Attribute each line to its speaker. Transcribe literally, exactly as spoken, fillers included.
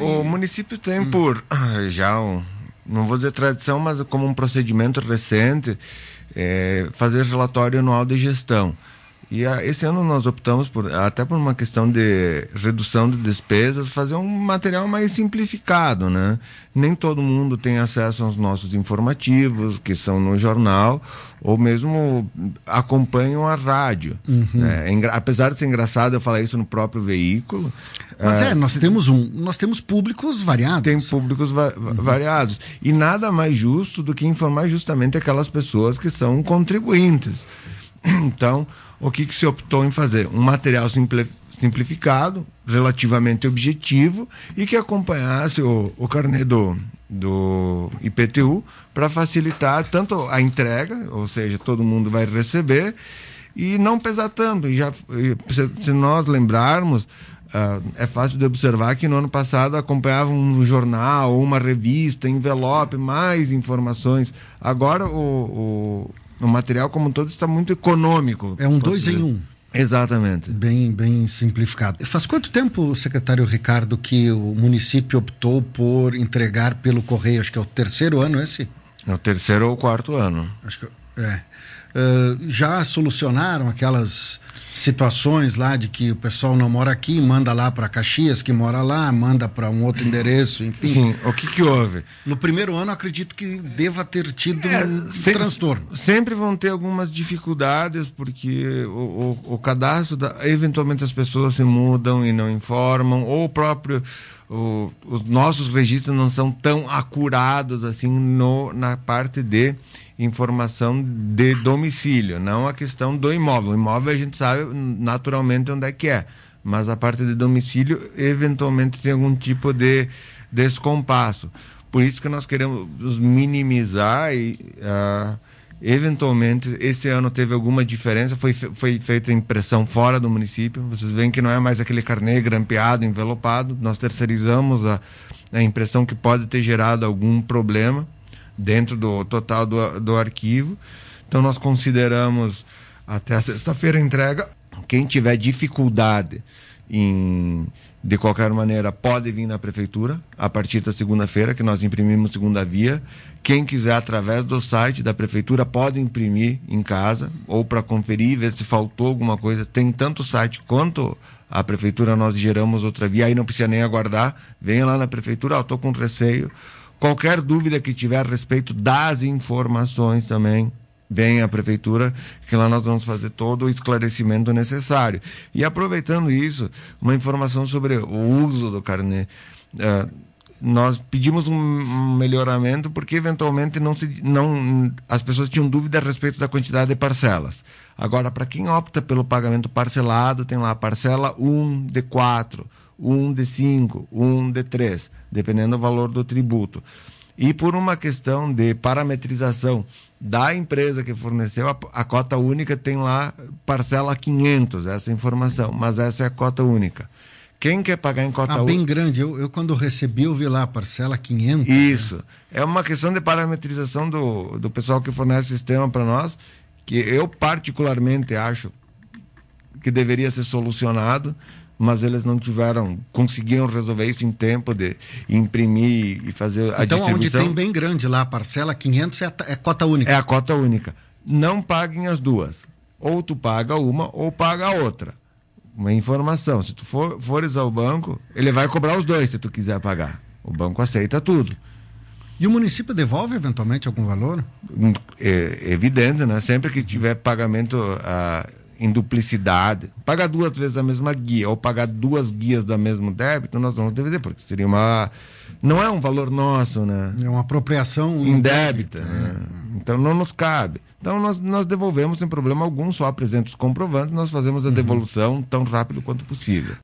Speaker 1: o município tem hum. por já um, não vou dizer tradição, mas como um procedimento recente, é, fazer relatório anual de gestão. E a, esse ano nós optamos, por, até por uma questão de redução de despesas, fazer um material mais simplificado, né? Nem todo mundo tem acesso aos nossos informativos, que são no jornal, ou mesmo acompanham a rádio. Uhum. Né? É, engra, apesar de ser engraçado eu falar isso no próprio veículo...
Speaker 2: Mas é, é nós, temos um, nós temos públicos variados.
Speaker 1: Tem públicos va uhum. variados. E nada mais justo do que informar justamente aquelas pessoas que são contribuintes. Então... O que, que se optou em fazer? Um material simpli simplificado, relativamente objetivo, e que acompanhasse o, o carnê do, do I P T U para facilitar tanto a entrega, ou seja, todo mundo vai receber, e não pesar tanto. E já, se, se nós lembrarmos, uh, é fácil de observar que no ano passado acompanhava um jornal, uma revista, envelope, mais informações. Agora o... o O material como um todo está muito econômico.
Speaker 2: É um dois em um.
Speaker 1: Exatamente.
Speaker 2: Bem, bem simplificado. Faz quanto tempo, secretário Ricardo, que o município optou por entregar pelo correio? Acho que é o terceiro ano esse?
Speaker 1: É o terceiro ou quarto ano.
Speaker 2: Acho que é. Uh, já solucionaram aquelas situações lá de que o pessoal não mora aqui, manda lá para Caxias, que mora lá, manda para um outro endereço, enfim.
Speaker 1: Sim, o que que houve?
Speaker 2: No primeiro ano, acredito que deva ter tido é, um
Speaker 1: se,
Speaker 2: transtorno.
Speaker 1: Sempre vão ter algumas dificuldades, porque o, o, o cadastro, da, eventualmente as pessoas se mudam e não informam, ou o próprio... O, os nossos registros não são tão acurados assim no, na parte de informação de domicílio, não a questão do imóvel. O imóvel a gente sabe naturalmente onde é que é, mas a parte de domicílio eventualmente tem algum tipo de descompasso. Por isso que nós queremos minimizar e uh, eventualmente esse ano teve alguma diferença, foi, foi feita impressão fora do município. Vocês veem que não é mais aquele carnê grampeado, envelopado. Nós terceirizamos a, a impressão que pode ter gerado algum problema dentro do total do, do arquivo. Então nós consideramos até a sexta-feira a entrega. Quem tiver dificuldade em, de qualquer maneira, pode vir na prefeitura a partir da segunda-feira, que nós imprimimos segunda via. Quem quiser, através do site da prefeitura, pode imprimir em casa, ou para conferir, ver se faltou alguma coisa. Tem tanto o site quanto a prefeitura, nós geramos outra via, aí não precisa nem aguardar. Venha lá na prefeitura, estou com receio. Qualquer dúvida que tiver a respeito das informações também, venha à prefeitura, que lá nós vamos fazer todo o esclarecimento necessário. E aproveitando isso, uma informação sobre o uso do carnê. Uh, nós pedimos um melhoramento porque eventualmente não se, não, as pessoas tinham dúvida a respeito da quantidade de parcelas. Agora, para quem opta pelo pagamento parcelado, tem lá a parcela um de quatro, um de cinco, um de três, dependendo do valor do tributo. E por uma questão de parametrização da empresa que forneceu, a, a cota única tem lá parcela quinhentos, essa informação, mas essa é a cota única. Quem quer pagar em cota
Speaker 2: única... Ah, bem grande. Eu, eu quando recebi, eu vi lá a parcela quinhentos.
Speaker 1: Isso.
Speaker 2: Né?
Speaker 1: É uma questão de parametrização do, do pessoal que fornece o sistema para nós, que eu particularmente acho que deveria ser solucionado, mas eles não tiveram, conseguiram resolver isso em tempo de imprimir e fazer a
Speaker 2: então,
Speaker 1: distribuição.
Speaker 2: Então, onde tem bem grande lá a parcela, quinhentos é a, é a cota única.
Speaker 1: É a cota única. Não paguem as duas. Ou tu paga uma ou paga a outra. Uma informação, se tu for, fores ao banco, ele vai cobrar os dois se tu quiser pagar. O banco aceita tudo.
Speaker 2: E o município devolve eventualmente algum valor?
Speaker 1: É evidente, né? Sempre que tiver pagamento ah, em duplicidade, pagar duas vezes a mesma guia ou pagar duas guias do mesmo débito, nós vamos dever, porque seria uma... Não é um valor nosso, né?
Speaker 2: É uma apropriação
Speaker 1: indébita, né? Então não nos cabe. Então nós, nós devolvemos sem problema algum, só apresenta os comprovantes, nós fazemos a devolução tão rápido quanto possível.